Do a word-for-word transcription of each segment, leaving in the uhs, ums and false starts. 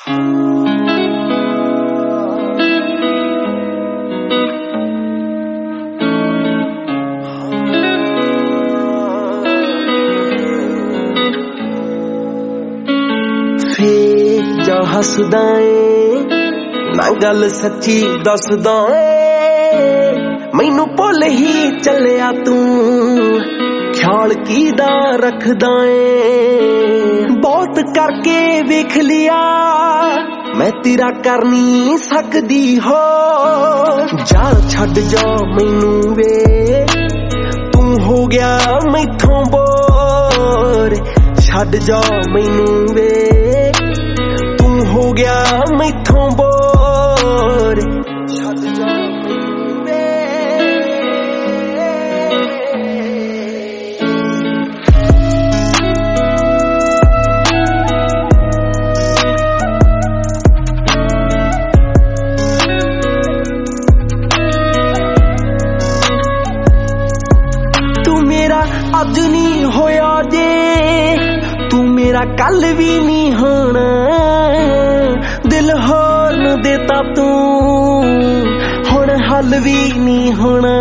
ਫੇਰ ਜਾ ਹੱਸਦਾ ਏ ਨਾ ਗੱਲ ਸੱਚੀ ਦੱਸਦਾ ਏ ਮੈਨੂੰ ਭੁੱਲ ਹੀ ਚੱਲਿਆ ਤੂੰ ਖਿਆਲ ਕੀਦਾ ਰੱਖਦਾ ਏ ਬਹੁਤ ਕਰਕੇ ਵੇਖ ਲਿਆ ਮੈਂ ਤੇਰਾ ਕਰ ਨਹੀਂ ਸਕਦੀ ਹੋ ਜਾ ਛੱਡ ਜਾ ਮੈਨੂੰ ਵੇ ਤੂੰ ਹੋ ਗਿਆ ਮੈਥੋਂ ਬੋਰ ਛੱਡ ਜਾ ਮੈਨੂੰ ਵੇ ਤੂੰ ਹੋ ਗਿਆ ਮੈਥੋਂ ਬੋਰ ਛੱਡ ਜਾ ਮੈਨੂੰ ਵੇ ਤੂੰ ਮੇਰਾ ਅੱਜ ਨਹੀਂ ਹੋਇਆ ਜੇ ਤੂੰ ਮੇਰਾ ਕੱਲ ਵੀ ਨਹੀਂ ਹੋਣਾ ਦਿਲ ਹੋਰ ਨੂੰ ਦੇਤਾ ਤੂੰ ਹੁਣ ਹੱਲ ਵੀ ਨਹੀਂ ਹੋਣਾ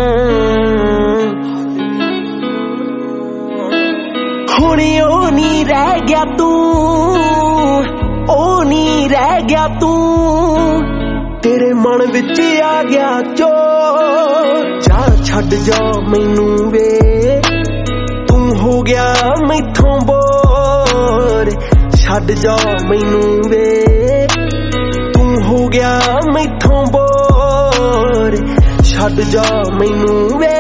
ਹੁਣ ਉਹ ਨਹੀਂ ਰਹਿ ਗਿਆ ਤੂੰ ਉਹ ਨਹੀਂ ਰਹਿ ਗਿਆ ਤੂੰ ਤੇਰੇ ਮਨ ਵਿੱਚ ਆ ਗਿਆ ਜੋ ਜਾ ਛੱਡ ਜਾ ਮੈਨੂੰ ਵੇ ਤੂੰ ਹੋ ਗਿਆ ਮੈਥੋਂ ਬੋਰ ਛੱਡ ਜਾ ਮੈਨੂੰ ਵੇ ਤੂੰ ਹੋ ਗਿਆ ਮੈਥੋਂ ਬੋਰ ਛੱਡ ਜਾ ਮੈਨੂੰ ਵੇ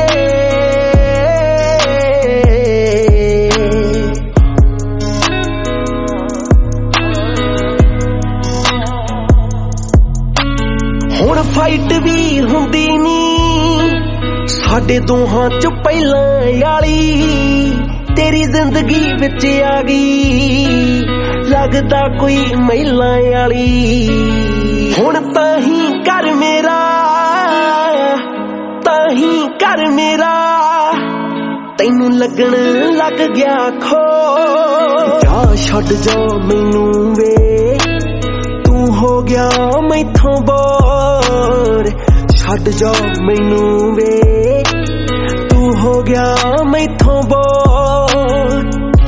ਹੁਣ ਫਾਈਟ ਵੀ ਹੁੰਦੀ ਨੀ ਸਾਡੇ ਦੋਹਾਂ ਚ ਪਹਿਲਾਂ ਵਾਲੀ ਤੇਰੀ ਜ਼ਿੰਦਗੀ ਵਿੱਚ ਆ ਗਈ ਲੱਗਦਾ ਕੋਈ ਮਹਿਲਾਂ ਵਾਲੀ ਹੁਣ ਤਾਂ ਹੀ ਕਰ ਮੇਰਾ ਤਾਂ ਹੀ ਕਰ ਮੇਰਾ ਤੈਨੂੰ ਲੱਗਣ ਲੱਗ ਗਿਆ ਖੋ ਜਾ ਛੱਡ ਜਾ ਮੈਨੂੰ ਵੇ ਤੂੰ ਹੋ ਗਿਆ ਮੈਥੋਂ ਬੋਰ ਛੱਡ ਜਾ ਮੈਨੂੰ ਵੇ ਤੂੰ ਹੋ ਗਿਆ ਮੈਥੋਂ ਬੋਰ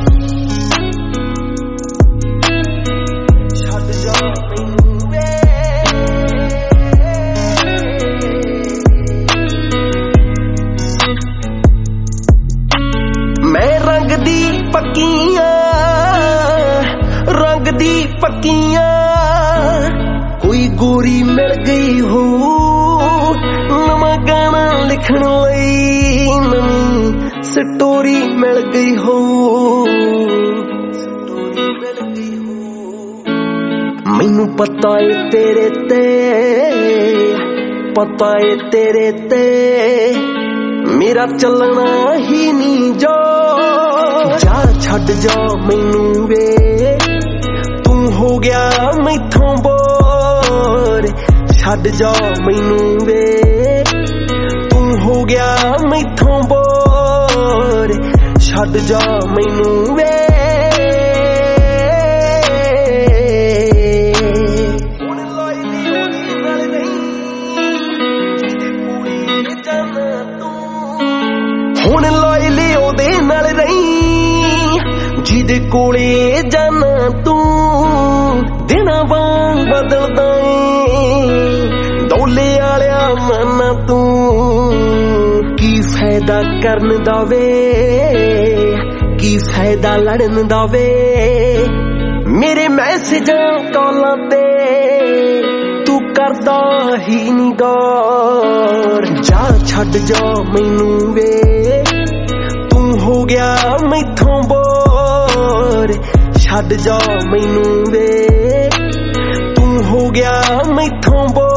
ਛੱਡ ਜਾ ਮੈਨੂੰ ਵੇ ਮੈਂ ਰੰਗ ਦੀ ਪੱਕੀਆਂ ਰੰਗ ਦੀ ਪੱਕੀਆਂ ਕੋਈ ਗੋਰੀ ਮਿਲ ਗਈ ਹੋ ਨਵਾਂ ਗਾਣਾ ਲਿਖਣ ਲਈ ਨਵੀਂ ਸਟੋਰੀ ਮਿਲ ਗਈ ਹੋ ਸਟੋਰੀ ਮਿਲ ਗਈ ਹੋ ਮੈਨੂੰ ਪਤਾ ਏ ਤੇਰੇ ਤੇ ਪਤਾ ਏ ਤੇਰੇ ਤੇ ਮੇਰਾ ਚੱਲਣਾ ਹੀ ਨਹੀਂ ਜੋ ਜਾ ਛੱਡ ਜਾ ਮੈਨੂੰ ਵੇ ਤੂੰ ਹੋ ਗਿਆ ਮੈਥੋਂ ਬੋਰ ਛੱਡ ਜਾ ਮੈਨੂੰ ਵੇ ਤੂੰ ਹੋ ਗਿਆ ਮੈਥੋਂ ਬੋਰ ਛੱਡ ਜਾ ਮੈਨੂੰ ਵੇ ਹੁਣ ਲੋਈ ਲਈ ਉਹਦੇ ਨਾਲ ਰਹੀ ਜਿਹਦੇ ਕੋਲੇ ਜਾਣਾ ਤੂੰ ਦਿਨਾਂ ਵਾਂਗ ਬਦਲਦਾ ਏ ਡੋਲੇ ਵਾਲਿਆ ਮਨ ਤੂੰ ਕੀ ਫਾਇਦਾ ਕਰਨ ਦਾ ਵੇ ਕੀ ਫਾਇਦਾ ਲੜਨ ਦਾ ਵੇ ਮੇਰੇ ਮੈਸੇਜਾਂ ਕਾਲਾਂ ਤੇ ਤੂੰ ਕਰਦਾ ਹੀ ਨੀ ਗੌਰ ਜਾ ਛੱਡ ਜਾ ਮੈਨੂੰ ਵੇ ਤੂੰ ਹੋ ਗਿਆ ਮੈਥੋਂ ਬੋਰ ਛੱਡ ਜਾ ਮੈਨੂੰ ਵੇ ਤੂੰ ਹੋ ਗਿਆ ਮੈਥੋਂ ਬੋਰ